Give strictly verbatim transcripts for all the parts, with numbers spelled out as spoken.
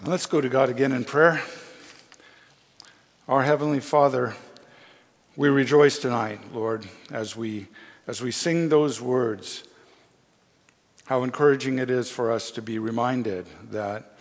Let's go to God again in prayer. Our Heavenly Father, we rejoice tonight, Lord, as we as we sing those words, how encouraging it is for us to be reminded that,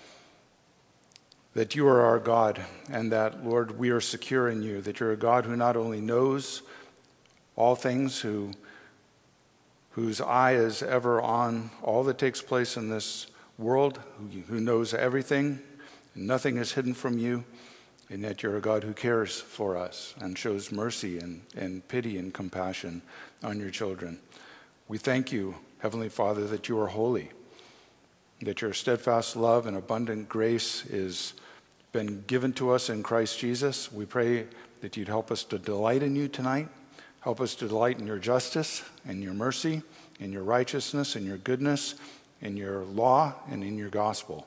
that you are our God and that, Lord, we are secure in you, that you're a God who not only knows all things, who, whose eye is ever on all that takes place in this world, who, who knows everything, and nothing is hidden from you, and yet you're a God who cares for us and shows mercy and, and pity and compassion on your children. We thank you, Heavenly Father, that you are holy, that your steadfast love and abundant grace is been given to us in Christ Jesus. We pray that you'd help us to delight in you tonight, help us to delight in your justice and your mercy, in your righteousness and your goodness, in your law and in your gospel.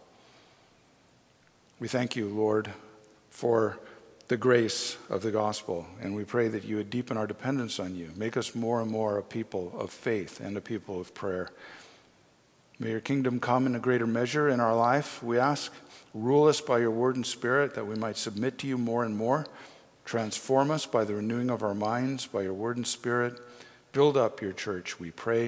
We thank you, Lord, for the grace of the gospel, and we pray that you would deepen our dependence on you, make us more and more a people of faith and a people of prayer. May your kingdom come in a greater measure in our life, we ask. Rule us by your word and spirit, that we might submit to you more and more. Transform us by the renewing of our minds, by your word and spirit. Build up your church, we pray,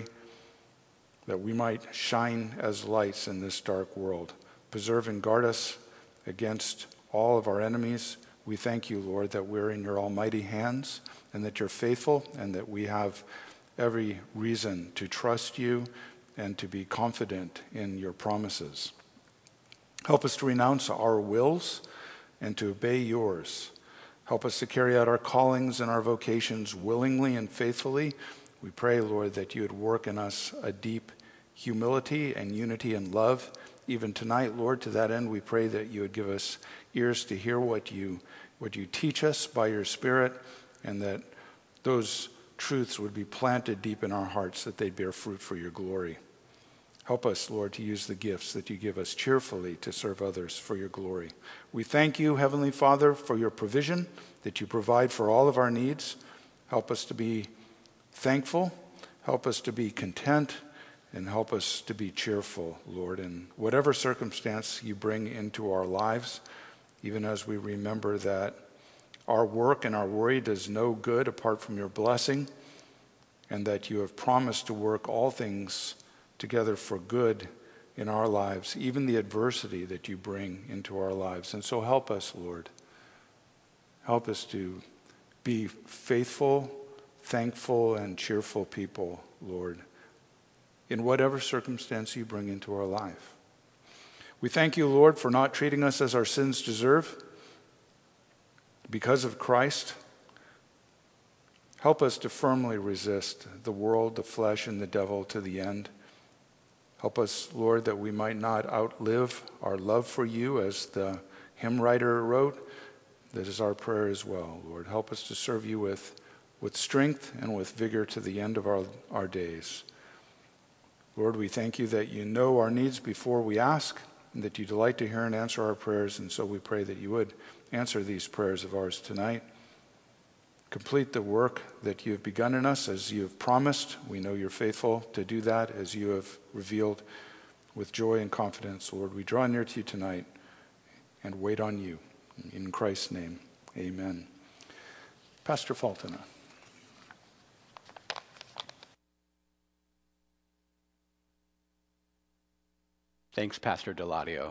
that we might shine as lights in this dark world. Preserve and guard us against all of our enemies. We thank you, Lord, that we're in your almighty hands and that you're faithful and that we have every reason to trust you and to be confident in your promises. Help us to renounce our wills and to obey yours. Help us to carry out our callings and our vocations willingly and faithfully. We pray, Lord, that you would work in us a deep humility and unity and love. Even tonight, Lord, to that end, we pray that you would give us ears to hear what you what you teach us by your Spirit, and that those truths would be planted deep in our hearts, that they'd bear fruit for your glory. Help us, Lord, to use the gifts that you give us cheerfully to serve others for your glory. We thank you, Heavenly Father, for your provision, that you provide for all of our needs. Help us to be thankful. Help us to be content. And help us to be cheerful, Lord, in whatever circumstance you bring into our lives, even as we remember that our work and our worry does no good apart from your blessing, and that you have promised to work all things together for good in our lives, even the adversity that you bring into our lives. And so help us, Lord. Help us to be faithful, thankful, and cheerful people, Lord, in whatever circumstance you bring into our life. We thank you, Lord, for not treating us as our sins deserve. Because of Christ, help us to firmly resist the world, the flesh, and the devil to the end. Help us, Lord, that we might not outlive our love for you, as the hymn writer wrote. That is our prayer as well, Lord. Help us to serve you with, with strength and with vigor to the end of our, our days. Lord, we thank you that you know our needs before we ask, and that you delight to hear and answer our prayers, and so we pray that you would answer these prayers of ours tonight. Complete the work that you have begun in us as you have promised. We know you're faithful to do that as you have revealed with joy and confidence. Lord, we draw near to you tonight and wait on you. In Christ's name, amen. Pastor Faltona. Thanks, Pastor Deladio.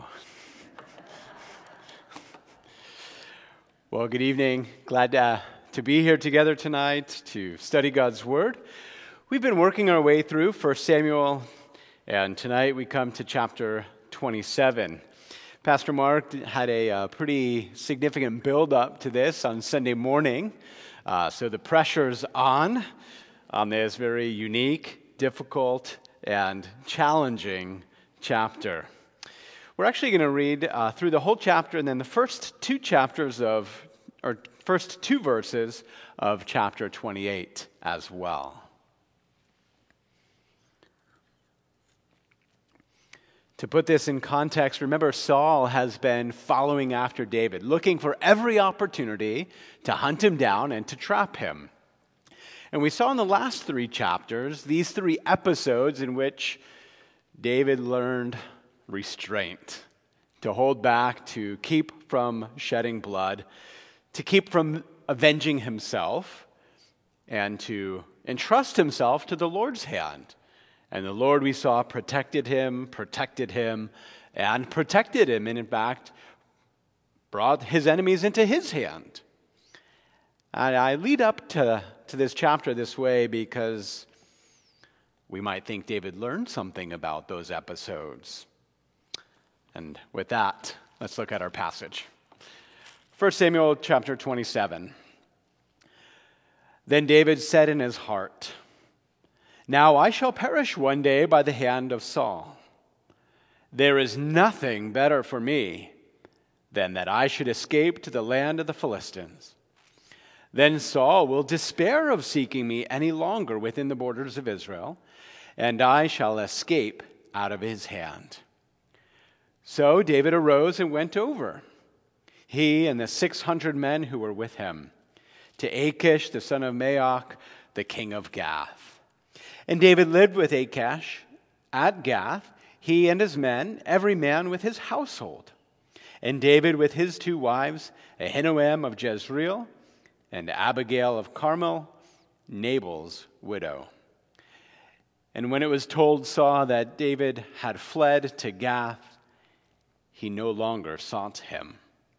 Well, good evening. Glad to, to be here together tonight to study God's Word. We've been working our way through First Samuel, and tonight we come to chapter twenty-seven. Pastor Mark had a, a pretty significant build-up to this on Sunday morning, uh, so the pressure's on on this very unique, difficult, and challenging chapter. We're actually going to read uh, through the whole chapter and then the first two chapters of, or first two verses of chapter twenty-eight as well. To put this in context, remember Saul has been following after David, looking for every opportunity to hunt him down and to trap him. And we saw in the last three chapters, these three episodes in which David learned restraint. to hold back, to keep from shedding blood, to keep from avenging himself, and to entrust himself to the Lord's hand. And the Lord, we saw, protected him, protected him, and protected him, and in fact, brought his enemies into his hand. And I lead up to, to this chapter this way because we might think David learned something about those episodes. And with that, let's look at our passage. First Samuel chapter twenty-seven. Then David said in his heart, "Now I shall perish one day by the hand of Saul. There is nothing better for me than that I should escape to the land of the Philistines. Then Saul will despair of seeking me any longer within the borders of Israel, and I shall escape out of his hand." So David arose and went over, he and the six hundred men who were with him, to Achish the son of Maoch, the king of Gath. And David lived with Achish at Gath, he and his men, every man with his household. And David with his two wives, Ahinoam of Jezreel, and Abigail of Carmel, Nabal's widow. And when it was told Saul that David had fled to Gath, he no longer sought him.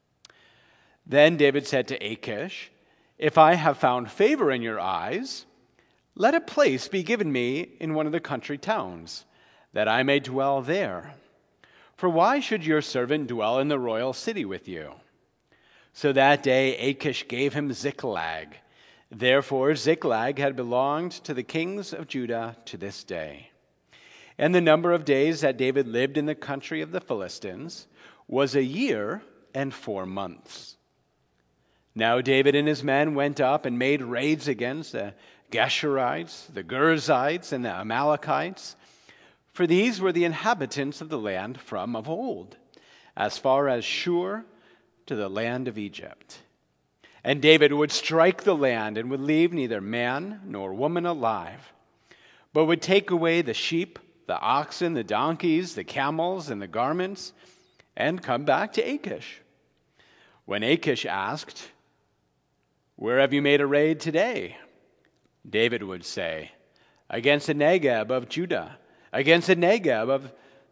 Then David said to Achish, "If I have found favor in your eyes, let a place be given me in one of the country towns, that I may dwell there. For why should your servant dwell in the royal city with you?" So that day Achish gave him Ziklag. Therefore Ziklag had belonged to the kings of Judah to this day. And the number of days that David lived in the country of the Philistines was a year and four months. Now David and his men went up and made raids against the Geshurites, the Girzites, and the Amalekites, for these were the inhabitants of the land from of old, as far as Shur to the land of Egypt. And David would strike the land and would leave neither man nor woman alive, but would take away the sheep, the oxen, the donkeys, the camels, and the garments, and come back to Achish. When Achish asked, "Where have you made a raid today?" David would say, "Against the Negeb of Judah, against the Negeb of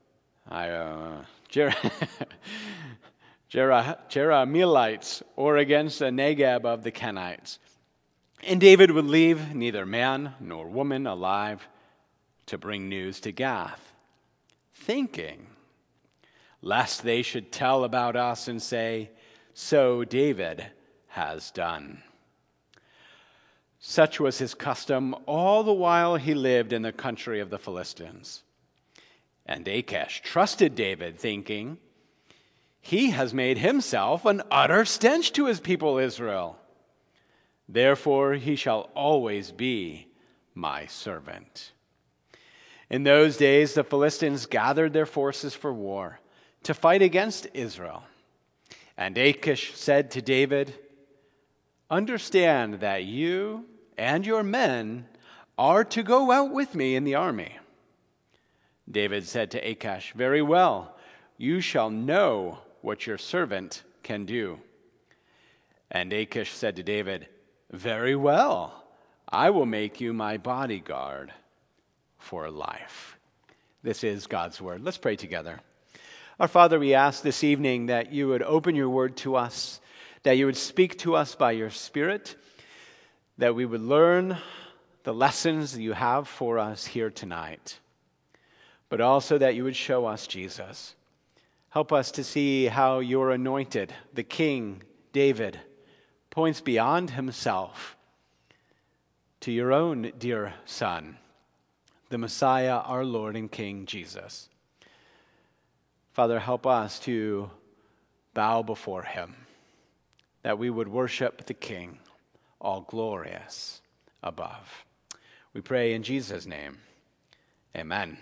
uh, Jer- Jer- Jerahmeelites, or against the Negeb of the Kenites." And David would leave neither man nor woman alive to bring news to Gath, thinking, lest they should tell about us and say, "So David has done." Such was his custom all the while he lived in the country of the Philistines. And Achish trusted David, thinking, "He has made himself an utter stench to his people Israel. Therefore he shall always be my servant." In those days the Philistines gathered their forces for war to fight against Israel. And Achish said to David, "Understand that you and your men are to go out with me in the army." David said to Achish, "Very well, you shall know what your servant can do." And Achish said to David, "Very well, I will make you my bodyguard for life." This is God's word. Let's pray together. Our Father, we ask this evening that you would open your word to us, that you would speak to us by your Spirit, that we would learn the lessons that you have for us here tonight, but also that you would show us Jesus. Help us to see how your anointed, the King David, points beyond himself to your own dear Son, the Messiah, our Lord and King, Jesus. Father, help us to bow before him, that we would worship the King, all glorious above. We pray in Jesus' name. Amen.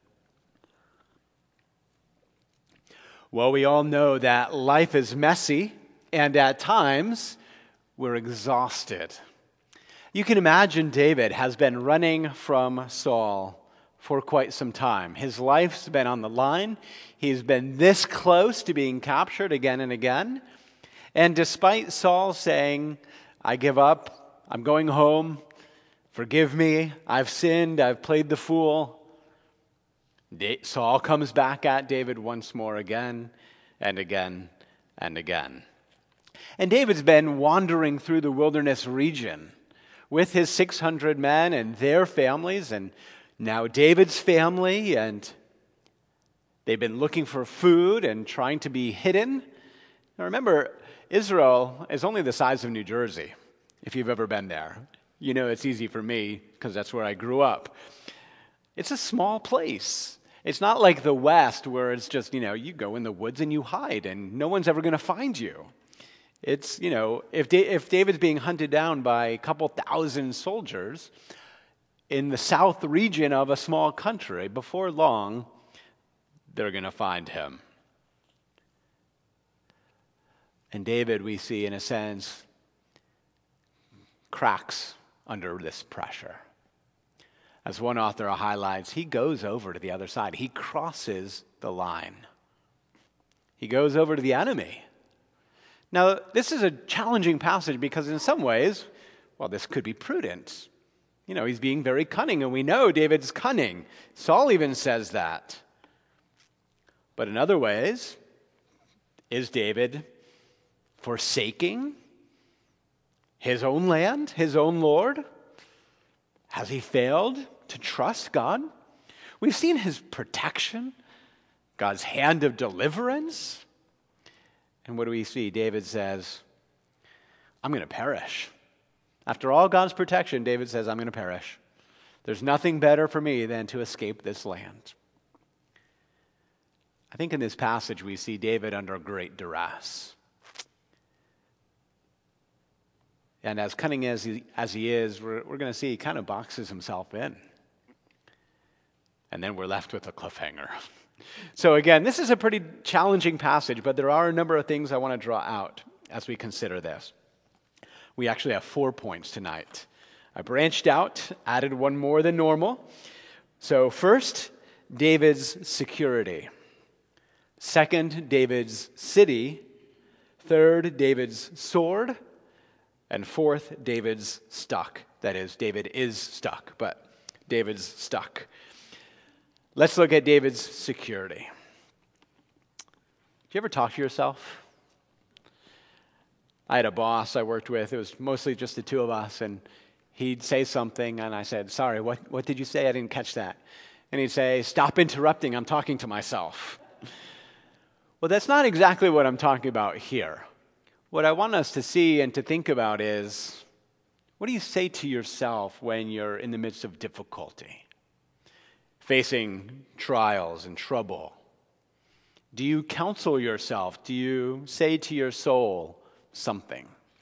Well, we all know that life is messy, and at times we're exhausted. You can imagine David has been running from Saul for quite some time. His life's been on the line. He's been this close to being captured again and again. And despite Saul saying, I give up, I'm going home, forgive me, I've sinned, I've played the fool, Saul comes back at David once more again and again and again. And David's been wandering through the wilderness region with his six hundred men and their families, and now David's family, and they've been looking for food and trying to be hidden. Now remember, Israel is only the size of New Jersey, if you've ever been there. You know it's easy for me because that's where I grew up. It's a small place. It's not like the West where it's just, you know, you go in the woods and you hide and no one's ever going to find you. It's, you know, if da- if David's being hunted down by a couple thousand soldiers in the south region of a small country, before long, they're going to find him. And David, we see, in a sense, cracks under this pressure. As one author highlights, he goes over to the other side. He crosses the line. He goes over to the enemy. Now, this is a challenging passage because in some ways, well, this could be prudent. You know, he's being very cunning, and we know David's cunning. Saul even says that. But in other ways, is David forsaking his own land, his own Lord? Has he failed to trust God? We've seen his protection, God's hand of deliverance. And what do we see? David says, I'm going to perish. After all God's protection, David says, I'm going to perish. There's nothing better for me than to escape this land. I think in this passage we see David under great duress. And as cunning as he, as he is, we're, we're going to see he kind of boxes himself in. And then we're left with a cliffhanger. So again, this is a pretty challenging passage, but there are a number of things I want to draw out as we consider this. We actually have four points tonight. I branched out, added one more than normal. So first, David's security. Second, David's city. Third, David's sword. And fourth, David's stuck. That is, David is stuck, but David's stuck. Let's look at David's security. Do you ever talk to yourself? I had a boss I worked with. It was mostly just the two of us, and he'd say something, and I said, sorry, what, what did you say? I didn't catch that. And he'd say, stop interrupting. I'm talking to myself. Well, that's not exactly what I'm talking about here. What I want us to see and to think about is, what do you say to yourself when you're in the midst of difficulty, facing trials and trouble? Do you counsel yourself? Do you say to your soul something?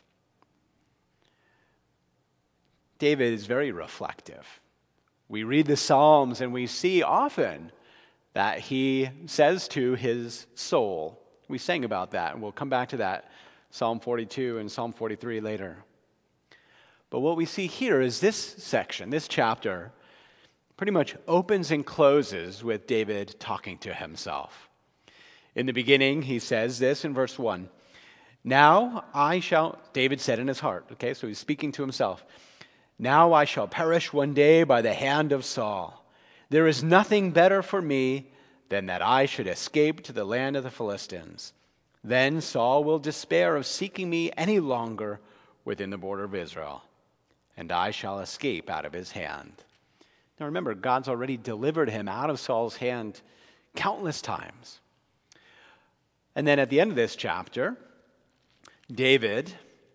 David is very reflective. We read the Psalms and we see often that he says to his soul. We sang about that, and we'll come back to that. Psalm forty-two and Psalm forty-three later. But what we see here is this section, this chapter, pretty much opens and closes with David talking to himself. In the beginning, he says this in verse one. Now I shall, David said in his heart, okay, so he's speaking to himself. Now I shall perish one day by the hand of Saul. There is nothing better for me than that I should escape to the land of the Philistines. Then Saul will despair of seeking me any longer within the border of Israel, and I shall escape out of his hand. Now remember, God's already delivered him out of Saul's hand countless times. And then at the end of this chapter, David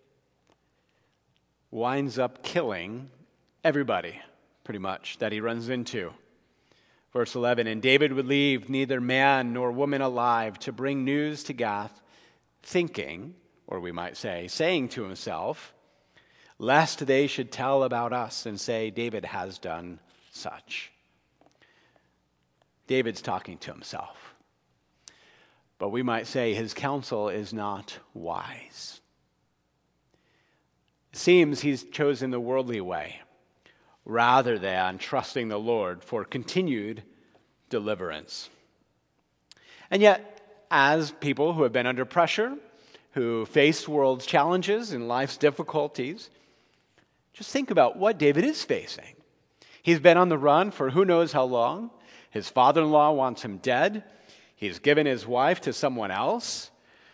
winds up killing everybody, pretty much, that he runs into. Verse eleven, and David would leave neither man nor woman alive to bring news to Gath, thinking, or we might say, saying to himself, lest they should tell about us and say, David has done such. David's talking to himself. But we might say his counsel is not wise. It seems he's chosen the worldly way rather than trusting the Lord for continued deliverance. And yet, as people who have been under pressure, who face world's challenges and life's difficulties, just think about what David is facing. He's been on the run for who knows how long. His father-in-law wants him dead. He's given his wife to someone else.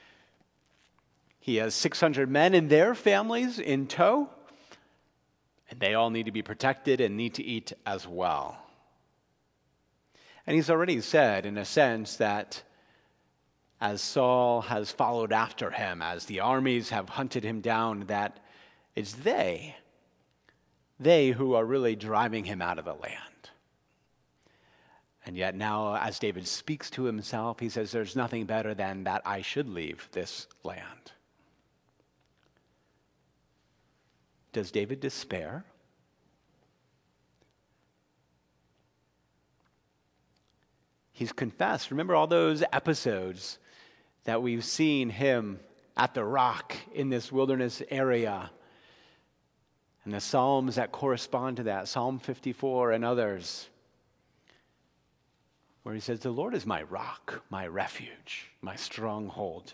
He has six hundred men and their families in tow, and they all need to be protected and need to eat as well. And he's already said, in a sense, that as Saul has followed after him, as the armies have hunted him down, that it's they, they who are really driving him out of the land. And yet now, as David speaks to himself, he says, there's nothing better than that I should leave this land. Does David despair? He's confessed. Remember all those episodes that we've seen him at the rock in this wilderness area, and the Psalms that correspond to that, Psalm fifty-four and others, where he says, the Lord is my rock, my refuge, my stronghold.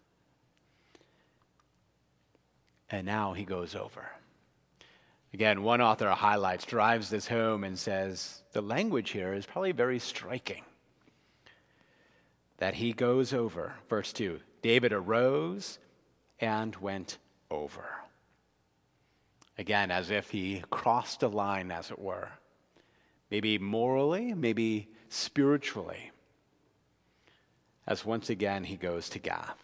And now he goes over. Again, one author highlights, drives this home and says, the language here is probably very striking. That he goes over. Verse two, David arose and went over. Again, as if he crossed a line, as it were. Maybe morally, maybe spiritually. As once again he goes to Gath.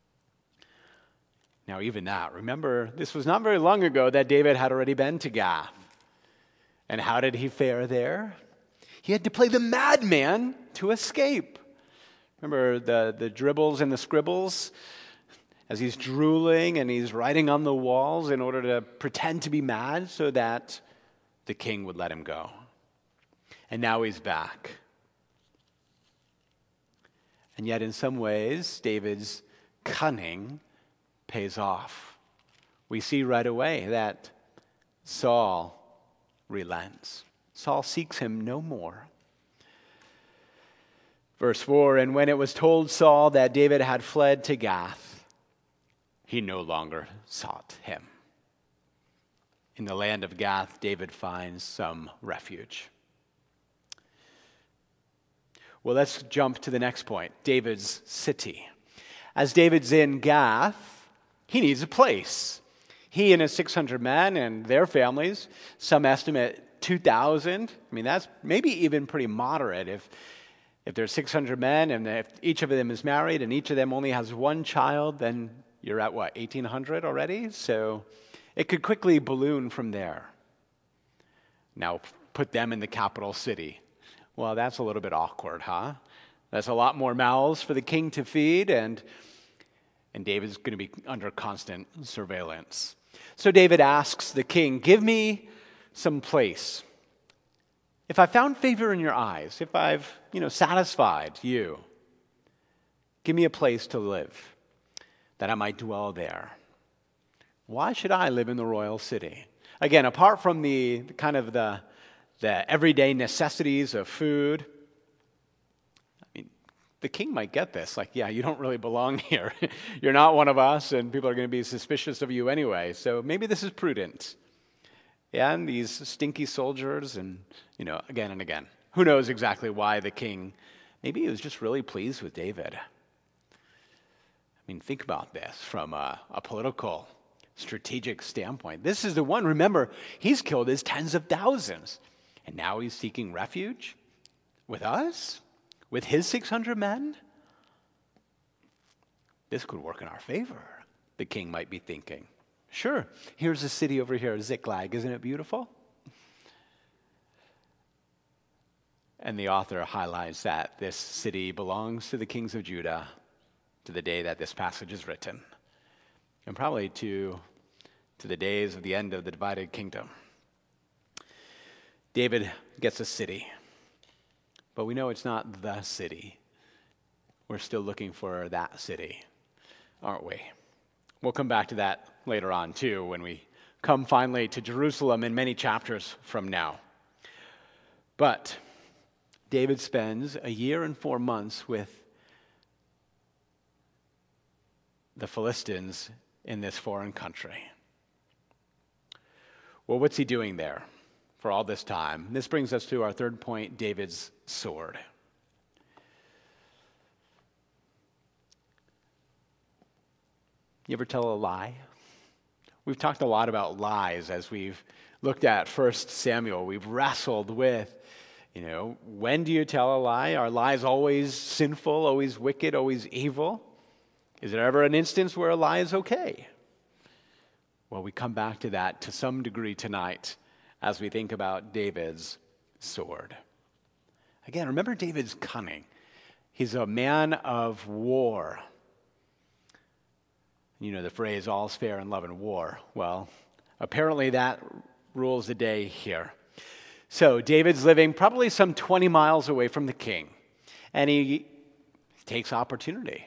Now, even that, remember, this was not very long ago that David had already been to Gath. And how did he fare there? He had to play the madman to escape. Remember the, the dribbles and the scribbles? As he's drooling and he's writing on the walls in order to pretend to be mad so that the king would let him go. And now he's back. And yet in some ways, David's cunning pays off. We see right away that Saul relents. Saul seeks him no more. Verse four, and when it was told Saul that David had fled to Gath, he no longer sought him. In the land of Gath, David finds some refuge. Well, let's jump to the next point, David's city. As David's in Gath, he needs a place. He and his six hundred men and their families, some estimate two thousand. I mean, that's maybe even pretty moderate if, if there's six hundred men and if each of them is married and each of them only has one child, then you're at what, eighteen hundred already? So it could quickly balloon from there. Now, put them in the capital city. Well, that's a little bit awkward, huh? That's a lot more mouths for the king to feed, and And David's going to be under constant surveillance. So David asks the king, give me some place. If I found favor in your eyes, if I've, you know, satisfied you, give me a place to live, that I might dwell there. Why should I live in the royal city? Again, apart from the kind of the, the everyday necessities of food, the king might get this, like, yeah, you don't really belong here. You're not one of us, and people are going to be suspicious of you anyway. So maybe this is prudent. And these stinky soldiers, and, you know, again and again. Who knows exactly why the king, maybe he was just really pleased with David. I mean, think about this from a, a political, strategic standpoint. This is the one, remember, he's killed his tens of thousands. And now he's seeking refuge with us? With his six hundred men? This could work in our favor, the king might be thinking. Sure, here's a city over here, Ziklag. Isn't it beautiful? And the author highlights that this city belongs to the kings of Judah to the day that this passage is written, and probably to, to the days of the end of the divided kingdom. David gets a city. But we know it's not the city. We're still looking for that city, aren't we? We'll come back to that later on, too, when we come finally to Jerusalem in many chapters from now. But David spends a year and four months with the Philistines in this foreign country. Well, what's he doing there for all this time? This brings us to our third point, David's sword. You ever tell a lie? We've talked a lot about lies as we've looked at First Samuel. We've wrestled with, you know, when do you tell a lie? Are lies always sinful, always wicked, always evil? Is there ever an instance where a lie is okay? Well, we come back to that to some degree tonight as we think about David's sword. Again, remember David's cunning. He's a man of war. You know the phrase, all's fair in love and war. Well, apparently that rules the day here. So David's living probably some twenty miles away from the king, and he takes opportunity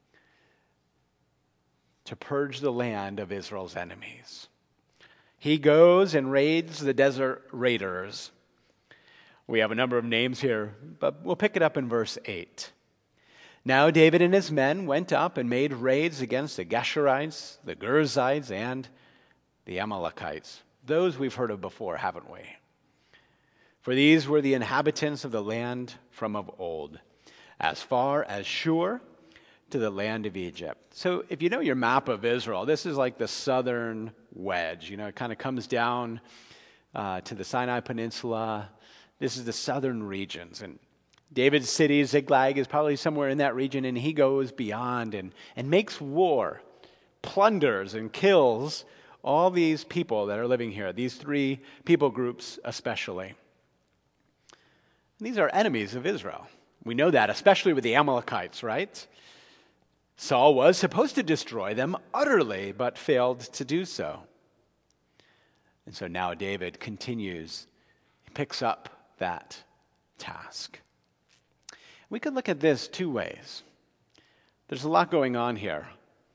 to purge the land of Israel's enemies. He goes and raids the desert raiders. We have a number of names here, but we'll pick it up in verse eight. Now David and his men went up and made raids against the Geshurites, the Girzites, and the Amalekites. Those we've heard of before, haven't we? For these were the inhabitants of the land from of old, as far as Shur to the land of Egypt. So if you know your map of Israel, this is like the southern wedge. You know, it kind of comes down uh, to the Sinai Peninsula. This is the southern regions, and David's city, Ziklag, is probably somewhere in that region, and he goes beyond and, and makes war, plunders and kills all these people that are living here, these three people groups especially. And these are enemies of Israel. We know that, especially with the Amalekites, right? Saul was supposed to destroy them utterly, but failed to do so. And so now David continues, he picks up that task. We could look at this two ways. There's a lot going on here.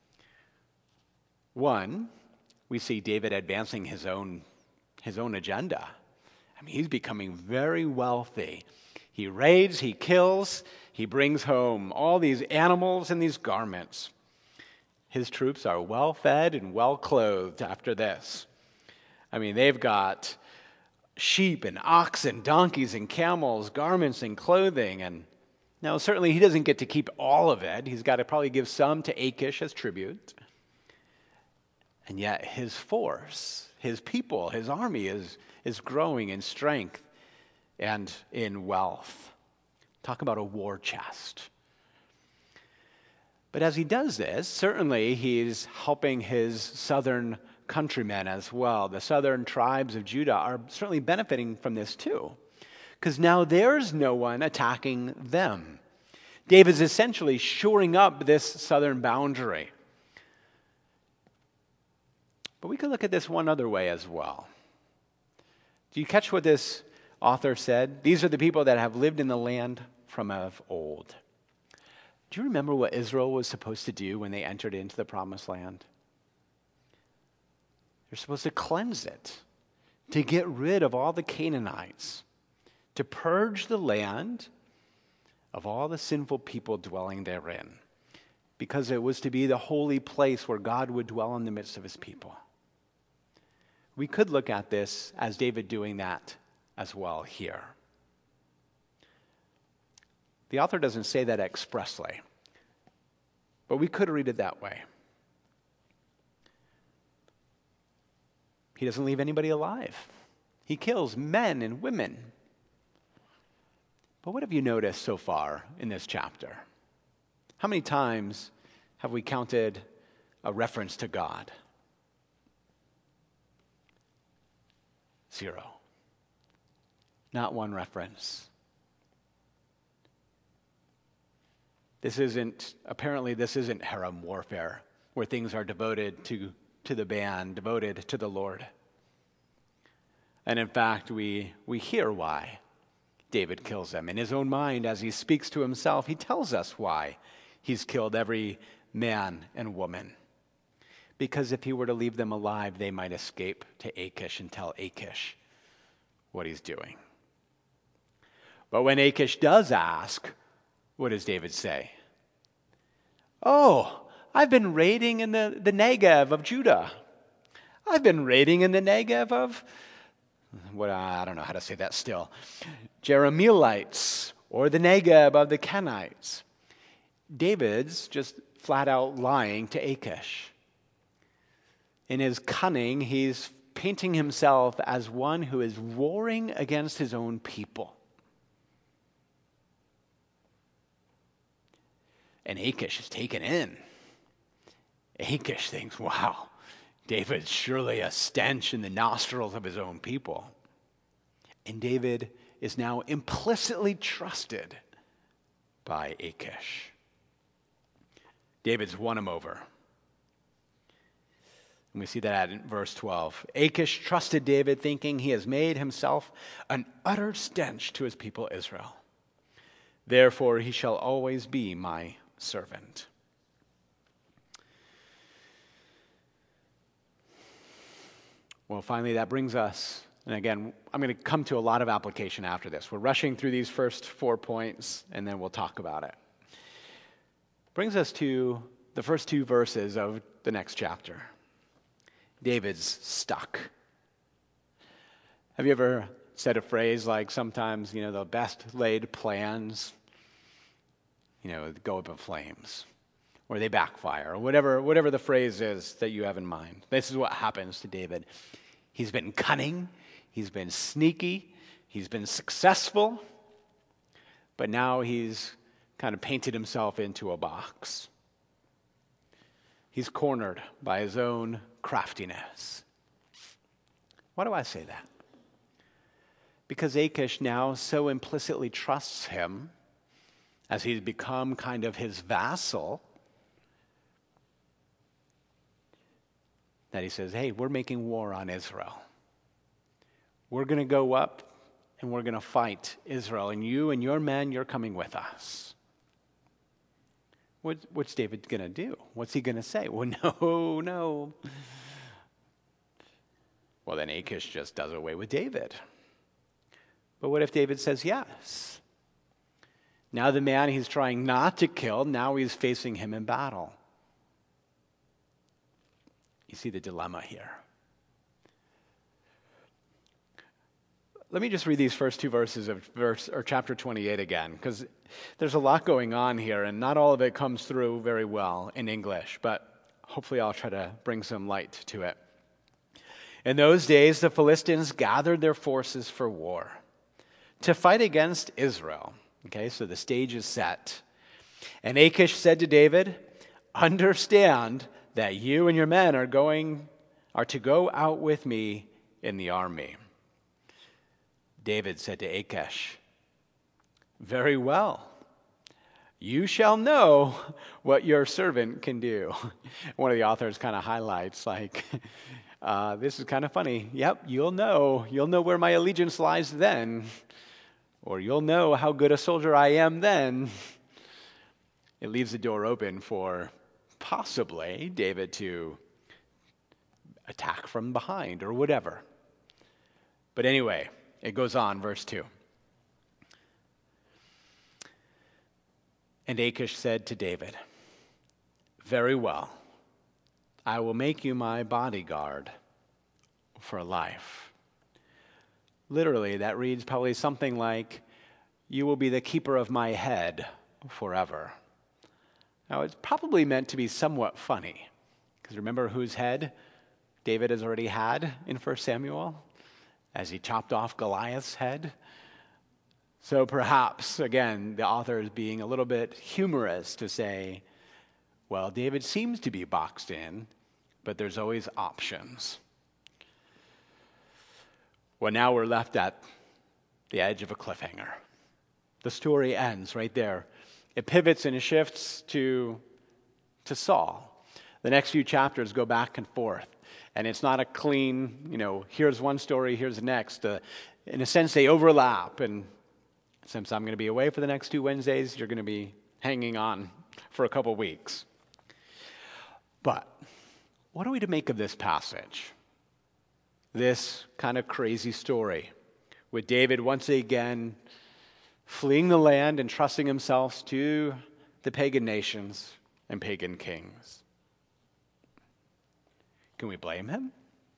One, we see David advancing his own, his own agenda. I mean, he's becoming very wealthy. He raids, he kills, he brings home all these animals and these garments. His troops are well fed and well clothed after this. I mean, they've got sheep and oxen, donkeys and camels, garments and clothing. And now, certainly he doesn't get to keep all of it. He's got to probably give some to Achish as tribute. And yet his force, his people, his army is, is growing in strength and in wealth. Talk about a war chest. But as he does this, certainly he's helping his southern countrymen as well. The southern tribes of Judah are certainly benefiting from this too, because now there's no one attacking them. David's essentially shoring up this southern boundary. But we could look at this one other way as well. Do you catch what this author said? These are the people that have lived in the land from of old. Do you remember what Israel was supposed to do when they entered into the promised land? They're supposed to cleanse it, to get rid of all the Canaanites, to purge the land of all the sinful people dwelling therein, because it was to be the holy place where God would dwell in the midst of his people. We could look at this as David doing that as well here. The author doesn't say that expressly, but we could read it that way. He doesn't leave anybody alive. He kills men and women. But what have you noticed so far in this chapter? How many times have we counted a reference to God? Zero. Not one reference. This isn't, apparently this isn't harem warfare, where things are devoted to, to the band, devoted to the Lord. And in fact, we, we hear why David kills them. In his own mind, as he speaks to himself, he tells us why he's killed every man and woman. because if he were to leave them alive, they might escape to Achish and tell Achish what he's doing. But when Achish does ask, what does David say? Oh, I've been raiding in the, the Negev of Judah. I've been raiding in the Negev of, what I don't know how to say that still, Jerahmeelites, or the Negev of the Kenites. David's just flat out lying to Achish. In his cunning, he's painting himself as one who is warring against his own people. And Achish is taken in. Achish thinks, wow, David's surely a stench in the nostrils of his own people. And David is now implicitly trusted by Achish. David's won him over. And we see that in verse twelve. Achish trusted David, thinking he has made himself an utter stench to his people Israel. Therefore he shall always be my servant. Well, finally, that brings us, and again, I'm going to come to a lot of application after this. We're rushing through these first four points, and then we'll talk about it. Brings us to the first two verses of the next chapter. David's stuck. Have you ever said a phrase like sometimes, you know, the best laid plans, you know, go up in flames, or they backfire, or whatever, whatever the phrase is that you have in mind. This is what happens to David. He's been cunning, he's been sneaky, he's been successful, but now he's kind of painted himself into a box. He's cornered by his own craftiness. Why do I say that? Because Achish now so implicitly trusts him, as he's become kind of his vassal, that he says, hey, we're making war on Israel. We're going to go up and we're going to fight Israel, and you and your men, you're coming with us. What, what's David going to do? What's he going to say? Well, no, no. Well, then Achish just does away with David. But what if David says yes? Now the man he's trying not to kill, now he's facing him in battle. You see the dilemma here. Let me just read these first two verses of verse or chapter twenty-eight again, because there's a lot going on here, and not all of it comes through very well in English, but hopefully I'll try to bring some light to it. In those days, the Philistines gathered their forces for war to fight against Israel. Okay, so the stage is set. And Achish said to David, understand that you and your men are going, are to go out with me in the army. David said to Achish, very well. You shall know what your servant can do. One of the authors kind of highlights, like, uh, this is kind of funny. Yep, you'll know. You'll know where my allegiance lies then. Or you'll know how good a soldier I am then. It leaves the door open for possibly David to attack from behind or whatever. But anyway, it goes on, verse two. And Achish said to David, very well, I will make you my bodyguard for life. Literally, that reads probably something like, you will be the keeper of my head forever. Now, it's probably meant to be somewhat funny, because remember whose head David has already had in First Samuel, as he chopped off Goliath's head? So perhaps, again, the author is being a little bit humorous to say, well, David seems to be boxed in, but there's always options. Well, now we're left at the edge of a cliffhanger. The story ends right there. It pivots and it shifts to, to Saul. The next few chapters go back and forth. And it's not a clean, you know, here's one story, here's the next. Uh, in a sense, they overlap. And since I'm going to be away for the next two Wednesdays, you're going to be hanging on for a couple weeks. But what are we to make of this passage? This kind of crazy story with David once again fleeing the land and trusting himself to the pagan nations and pagan kings. Can we blame him?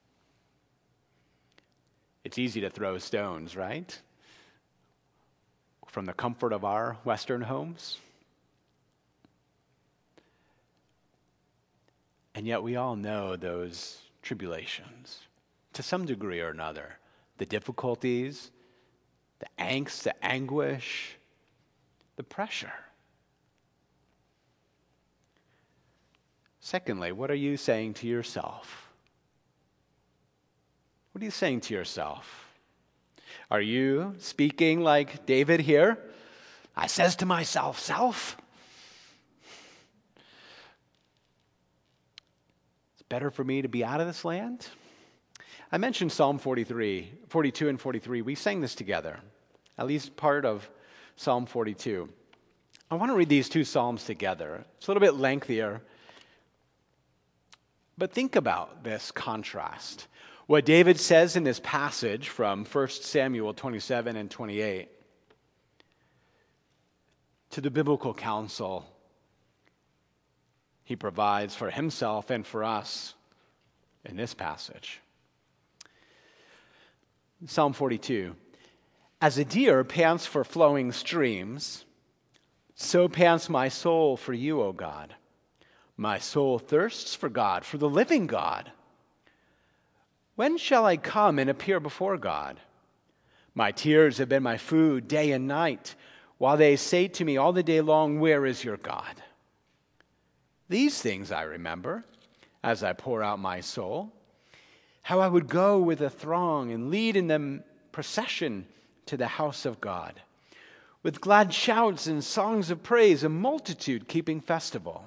It's easy to throw stones, right? From the comfort of our Western homes. And yet we all know those tribulations, to some degree or another. The difficulties, the angst, the anguish, the pressure. Secondly, what are you saying to yourself? What are you saying to yourself? Are you speaking like David here? I says to myself, self, it's better for me to be out of this land. I mentioned Psalm forty-three, forty-two and forty-three. We sang this together, at least part of Psalm forty-two. I want to read these two Psalms together. It's a little bit lengthier, but think about this contrast. What David says in this passage from First Samuel twenty-seven and twenty-eight to the biblical counsel he provides for himself and for us in this passage. Psalm forty-two, as a deer pants for flowing streams, so pants my soul for you, O God. My soul thirsts for God, for the living God. When shall I come and appear before God? My tears have been my food day and night, while they say to me all the day long, where is your God? These things I remember as I pour out my soul, how I would go with a throng and lead in them procession to the house of God, with glad shouts and songs of praise, a multitude keeping festival.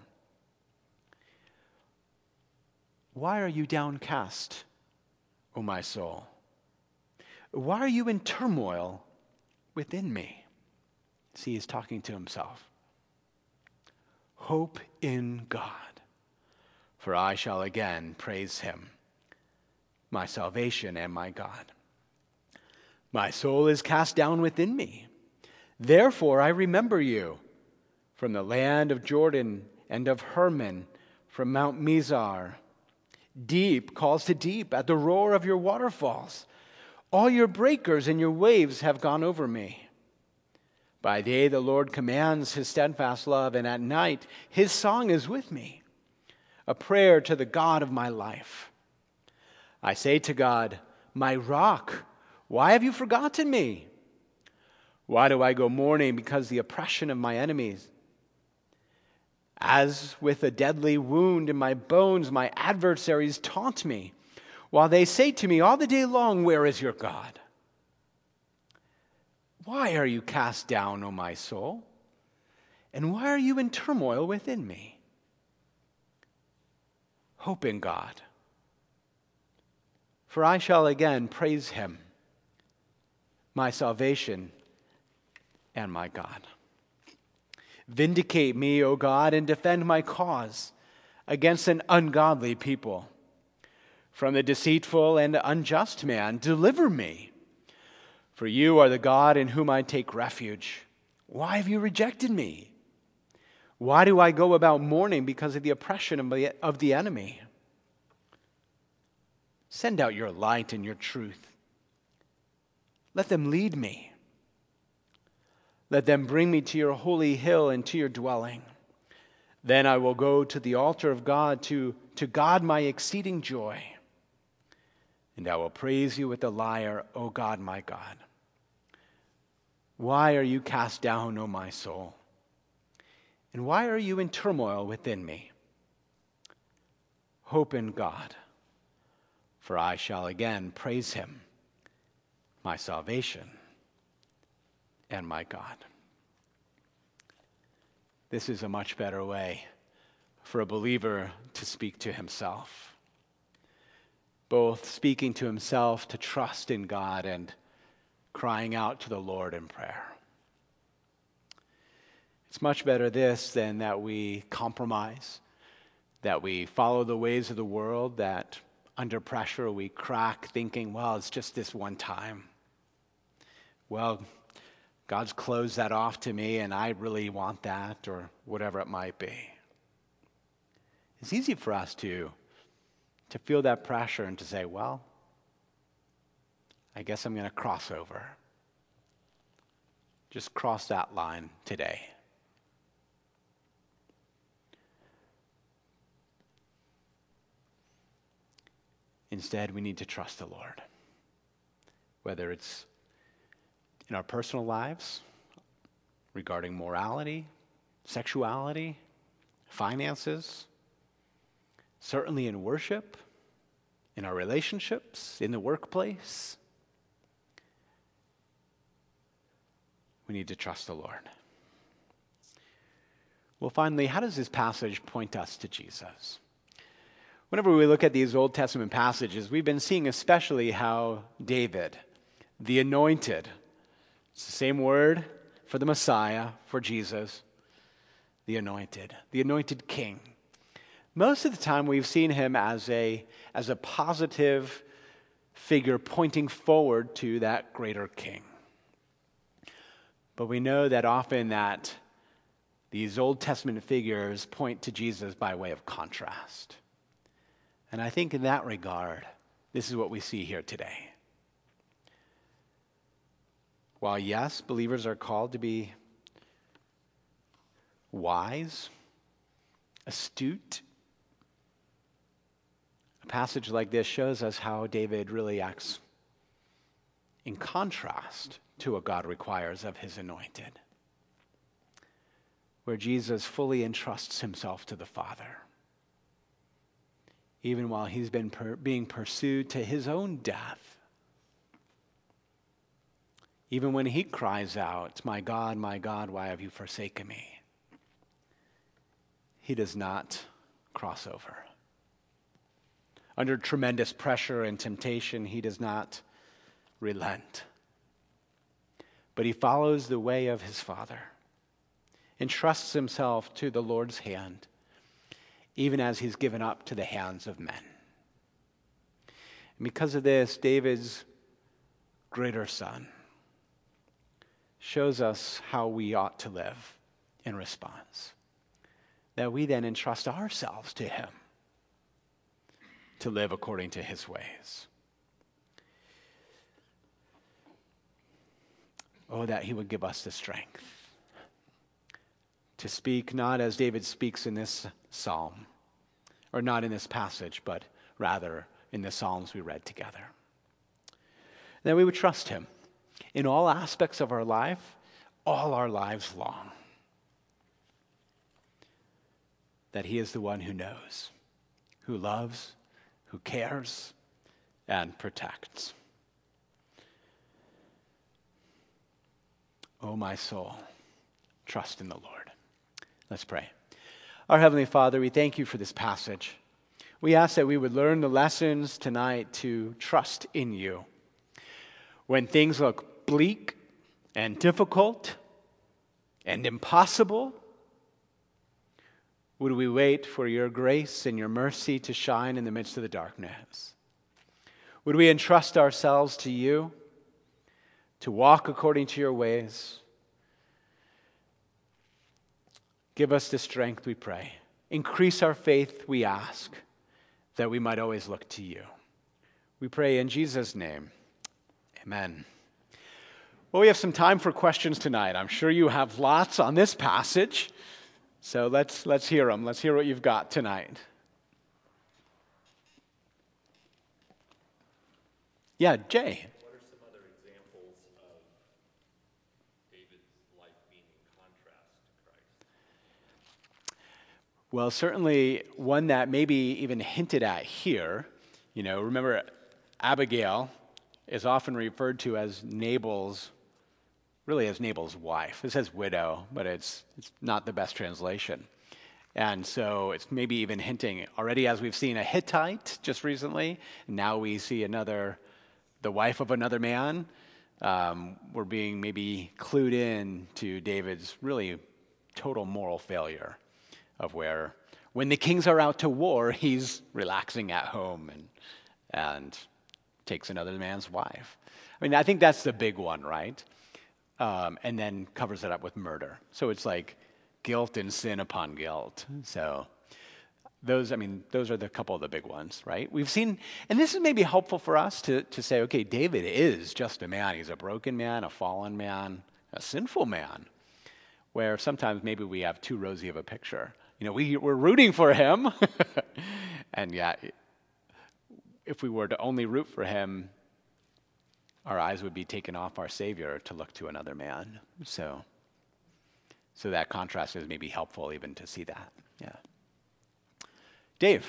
Why are you downcast, O my soul? Why are you in turmoil within me? See, he's talking to himself. Hope in God, for I shall again praise him, my salvation and my God. My soul is cast down within me. Therefore I remember you from the land of Jordan and of Hermon, from Mount Mizar. Deep calls to deep at the roar of your waterfalls. All your breakers and your waves have gone over me. By day the Lord commands his steadfast love, and at night his song is with me, a prayer to the God of my life. I say to God, my rock, why have you forgotten me? Why do I go mourning because of the oppression of my enemies? As with a deadly wound in my bones, my adversaries taunt me, while they say to me all the day long, where is your God? Why are you cast down, O my soul? And why are you in turmoil within me? Hope in God, for I shall again praise him, my salvation and my God. Vindicate me, O God, and defend my cause against an ungodly people. From the deceitful and unjust man, deliver me. For you are the God in whom I take refuge. Why have you rejected me? Why do I go about mourning because of the oppression of the, of the enemy? Send out your light and your truth. Let them lead me. Let them bring me to your holy hill and to your dwelling. Then I will go to the altar of God, to, to God my exceeding joy. And I will praise you with the lyre, O God my God. Why are you cast down, O my soul? And why are you in turmoil within me? Hope in God, for I shall again praise him, my salvation and my God. This is a much better way for a believer to speak to himself, both speaking to himself to trust in God and crying out to the Lord in prayer. It's much better this than that we compromise, that we follow the ways of the world, that under pressure we crack thinking, well, it's just this one time. Well, God's closed that off to me and I really want that, or whatever it might be. It's easy for us to, to feel that pressure and to say, well, I guess I'm going to cross over. Just cross that line today. Instead, we need to trust the Lord. Whether it's in our personal lives, regarding morality, sexuality, finances, certainly in worship, in our relationships, in the workplace, we need to trust the Lord. Well, finally, how does this passage point us to Jesus? Whenever we look at these Old Testament passages, we've been seeing especially how David, the anointed, it's the same word for the Messiah, for Jesus, the anointed, the anointed king. Most of the time we've seen him as a, as a positive figure pointing forward to that greater king. But we know that often that these Old Testament figures point to Jesus by way of contrast. And I think in that regard, this is what we see here today. While yes, believers are called to be wise, astute, a passage like this shows us how David really acts in contrast to what God requires of his anointed, where Jesus fully entrusts himself to the Father, even while he's been per- being pursued to his own death. Even when he cries out, "My God, my God, why have you forsaken me?" he does not cross over. Under tremendous pressure and temptation, he does not relent. But he follows the way of his Father, entrusts himself to the Lord's hand, even as he's given up to the hands of men. And because of this, David's greater son shows us how we ought to live in response, that we then entrust ourselves to him to live according to his ways. Oh, that he would give us the strength to speak not as David speaks in this psalm, or not in this passage, but rather in the psalms we read together. That we would trust him in all aspects of our life, all our lives long. That he is the one who knows, who loves, who cares, and protects. O my soul, trust in the Lord. Let's pray. Our Heavenly Father, we thank you for this passage. We ask that we would learn the lessons tonight to trust in you. When things look bleak and difficult and impossible, would we wait for your grace and your mercy to shine in the midst of the darkness? Would we entrust ourselves to you, to walk according to your ways? Give us the strength, we pray. Increase our faith, we ask, that we might always look to you. We pray in Jesus' name. Amen. Well, we have some time for questions tonight. I'm sure you have lots on this passage. So let's let's hear them. Let's hear what you've got tonight. Yeah, Jay. What are some other examples of David's life being in contrast to Christ? Well, certainly one that maybe even hinted at here. You know, remember Abigail is often referred to as Nabal's, really as Nabal's wife. It says widow, but it's it's not the best translation. And so it's maybe even hinting already, as we've seen a Hittite just recently, now we see another, the wife of another man. Um, we're being maybe clued in to David's really total moral failure of where When the kings are out to war, he's relaxing at home and, and takes another man's wife. I mean, I think that's the big one, right? Um, and then covers it up with murder. So it's like guilt and sin upon guilt. So those, I mean, those are the couple of the big ones, right? We've seen, and this is maybe helpful for us to, to say, okay, David is just a man. He's a broken man, a fallen man, a sinful man, where sometimes maybe we have too rosy of a picture. You know, we, we're rooting for him, and yet if we were to only root for him, our eyes would be taken off our Savior to look to another man. So, so that contrast is maybe helpful even to see that. Yeah. Dave.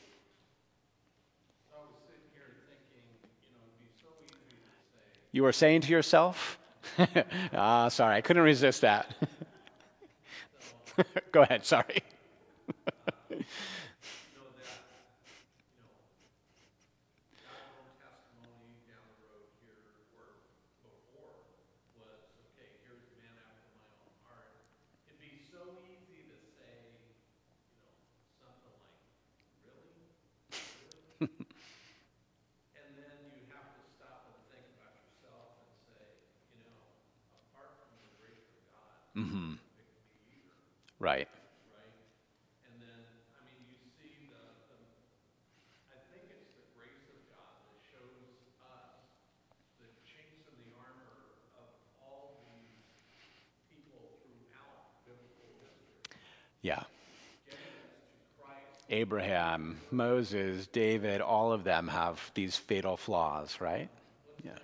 I was sitting here thinking, you know, it'd be so easy to say. You were saying to yourself? Ah, sorry, I couldn't resist that. Go ahead, sorry. Mm-hmm. Right. Right? And then, I mean, you see the, the, I think it's the grace of God that shows us the chinks in the armor of all these people throughout biblical history. Yeah. Getting us to Christ. Abraham, Moses, David, all of them have these fatal flaws, right? Yeah.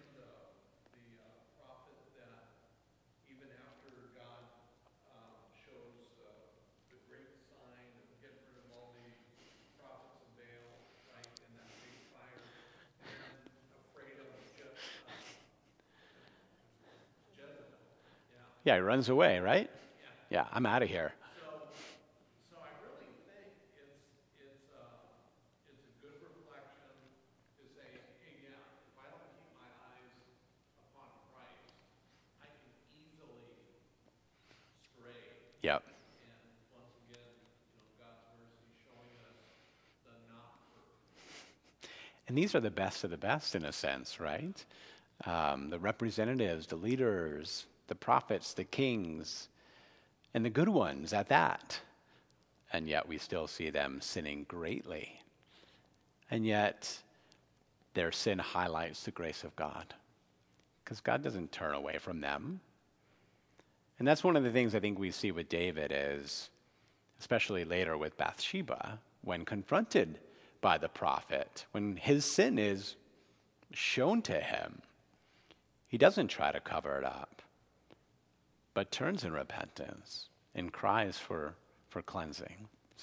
Yeah, he runs away, right? Yeah, I'm out of here. So, so I really think it's it's uh, it's a good reflection to say, hey, yeah, if I don't keep my eyes upon Christ, I can easily stray. Yep. And once again, you know, God's mercy showing us the not perfect. And these are the best of the best in a sense, right? Um, the representatives, the leaders, the prophets, the kings, and the good ones at that. And yet we still see them sinning greatly. And yet their sin highlights the grace of God, because God doesn't turn away from them. And that's one of the things I think we see with David is, especially later with Bathsheba, when confronted by the prophet, when his sin is shown to him, he doesn't try to cover it up, but turns in repentance and cries for, for cleansing. So,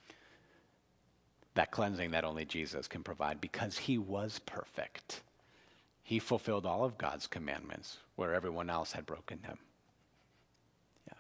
that cleansing that only Jesus can provide, because he was perfect. He fulfilled all of God's commandments where everyone else had broken them. Yeah.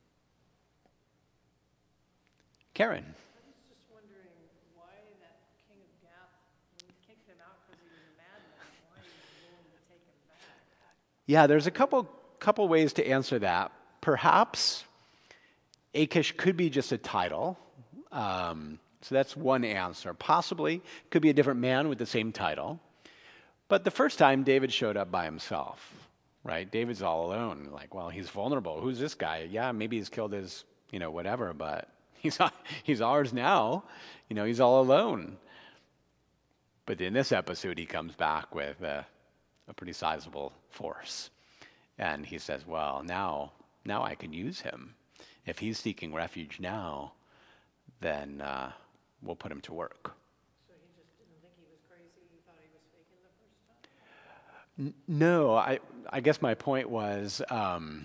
Karen. I was just wondering why that king of Gath, when he kicked him out because he was a madman, why he was willing to take him back. Yeah, there's a couple couple ways to answer that. Perhaps Achish could be just a title. Um, so that's one answer. Possibly could be a different man with the same title. But the first time David showed up by himself, right? David's all alone. Like, well, he's vulnerable. Who's this guy? Yeah, maybe he's killed his, you know, whatever, but he's he's ours now. You know, he's all alone. But in this episode, he comes back with a, a pretty sizable force. And he says, well, now, now I can use him. If he's seeking refuge now, then uh, we'll put him to work. So he just didn't think he was crazy? He thought he was faking the first time? N- no, I, I guess my point was um,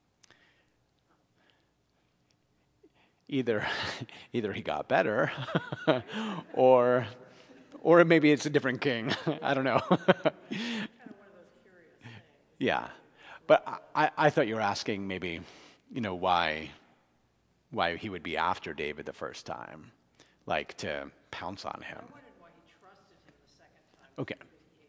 either either he got better or or maybe it's a different king. I don't know. Kind of one of those curious things. Yeah. But I, I thought you were asking maybe, you know, why why he would be after David the first time, like to pounce on him. I wondered why he trusted him the second time. Okay.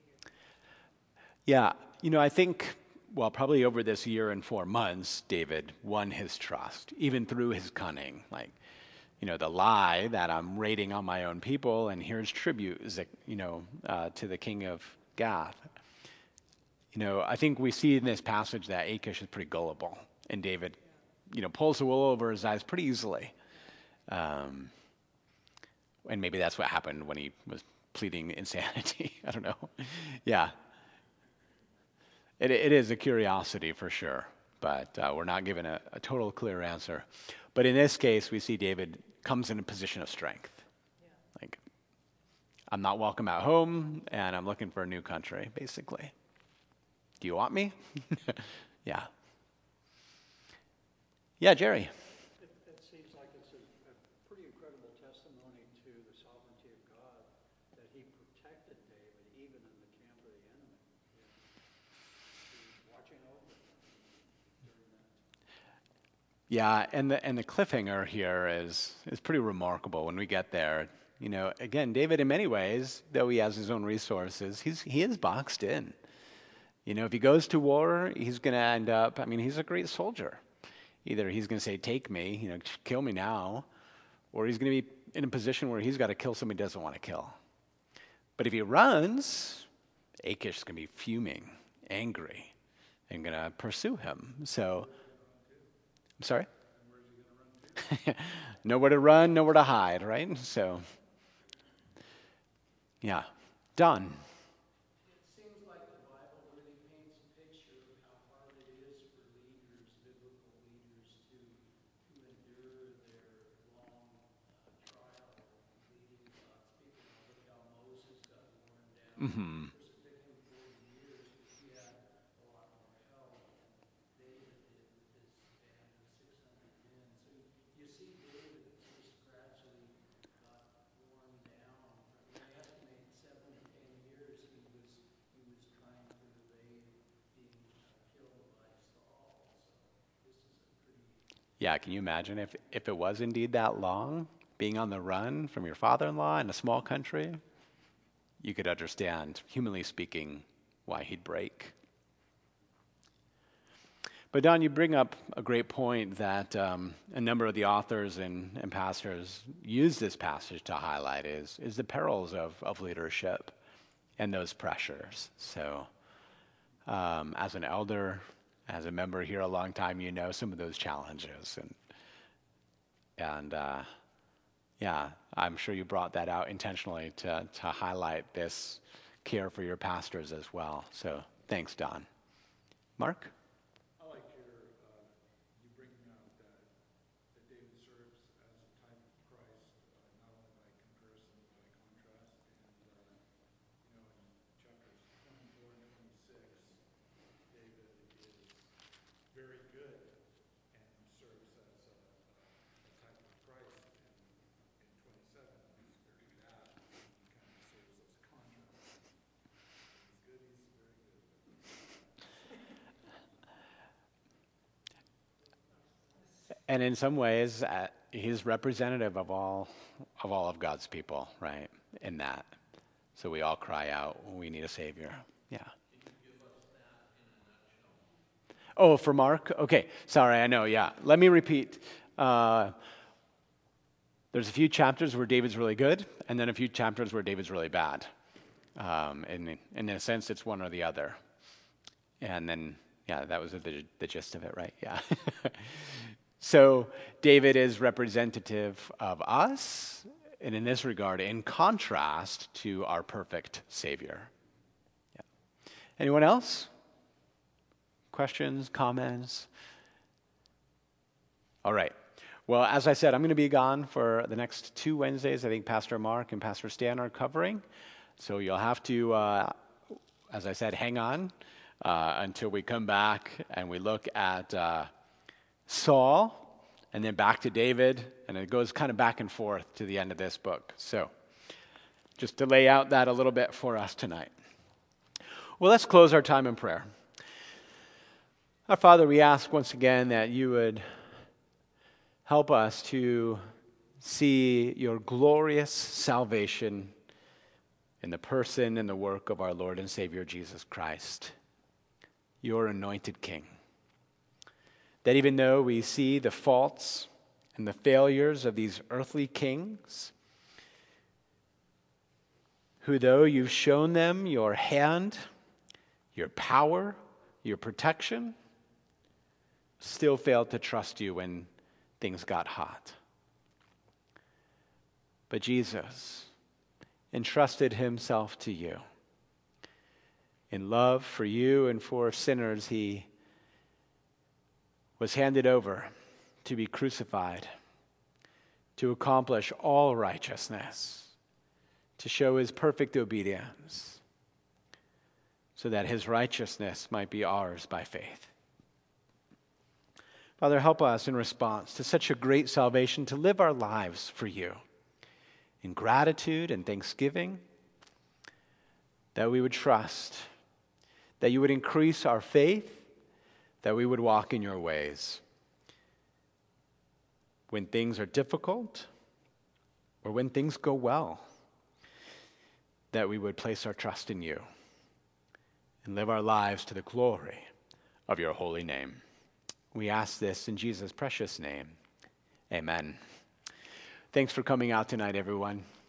Yeah, you know, I think, well, probably over this year and four months, David won his trust, even through his cunning. Like, you know, the lie that I'm raiding on my own people, and here's tribute, you know, uh, to the king of Gath. You know, I think we see in this passage that Achish is pretty gullible, and David, you know, pulls the wool over his eyes pretty easily. Um, and maybe that's what happened when he was pleading insanity. I don't know. Yeah. It, it is a curiosity for sure, but uh, we're not given a, a total clear answer. But in this case, we see David comes in a position of strength. Yeah. Like, I'm not welcome at home, and I'm looking for a new country, basically. Do you want me? Yeah. Yeah, Jerry. It, it seems like it's a, a pretty incredible testimony to the sovereignty of God that he protected David even in the camp of the enemy. He was watching over him during that. Yeah, and the and the cliffhanger here is is pretty remarkable when we get there. You know, again, David in many ways, though he has his own resources, he's he is boxed in. You know, if he goes to war, he's going to end up, I mean, he's a great soldier. Either he's going to say, take me, you know, kill me now, or he's going to be in a position where he's got to kill somebody he doesn't want to kill. But if he runs, Achish is going to be fuming, angry, and going to pursue him. So, I'm sorry? Nowhere to run, nowhere to hide, right? So, yeah. Don. Mm-hmm. Yeah, can you imagine if, if it was indeed that long, being on the run from your father-in-law in a small country? You could understand, humanly speaking, why he'd break. But Don, you bring up a great point that um, a number of the authors and, and pastors use this passage to highlight is, is the perils of, of leadership and those pressures. So um, as an elder, as a member here a long time, you know some of those challenges. And, and uh, yeah, I'm sure you brought that out intentionally to, to highlight this care for your pastors as well. So thanks, Don. Mark? I like your, uh, you bringing out that, that David serves as a type of Christ, uh, not only by comparison, but by contrast. And, uh, you know, in chapters twenty-four and twenty-six, David is very good and serves as a, a type of Christ. And in twenty-seven, he's very bad. He kind of serves as a contrast. He's good, he's very good. And in some ways, uh, he's representative of all of all of God's people, right? In that. So we all cry out, we need a Savior. Yeah. Oh, for Mark? Okay, sorry, I know, yeah. Let me repeat. Uh, there's a few chapters where David's really good, and then a few chapters where David's really bad. Um, and in a sense, it's one or the other. And then, yeah, that was the, the gist of it, right? Yeah. So David is representative of us, and in this regard, in contrast to our perfect Savior. Yeah. Anyone else? Questions, comments? All right. Well, as I said, I'm going to be gone for the next two Wednesdays. I think Pastor Mark and Pastor Stan are covering. So you'll have to, uh, as I said, hang on uh, until we come back and we look at uh, Saul, and then back to David, and it goes kind of back and forth to the end of this book. So just to lay out that a little bit for us tonight. Well, let's close our time in prayer. Our Father, we ask once again that you would help us to see your glorious salvation in the person and the work of our Lord and Savior Jesus Christ, your anointed King. That even though we see the faults and the failures of these earthly kings, who, though you've shown them your hand, your power, your protection, still failed to trust you when things got hot. But Jesus entrusted himself to you. In love for you and for sinners, he was handed over to be crucified, to accomplish all righteousness, to show his perfect obedience, so that his righteousness might be ours by faith. Father, help us in response to such a great salvation to live our lives for you in gratitude and thanksgiving, that we would trust, that you would increase our faith, that we would walk in your ways. When things are difficult or when things go well, that we would place our trust in you and live our lives to the glory of your holy name. We ask this in Jesus' precious name. Amen. Thanks for coming out tonight, everyone.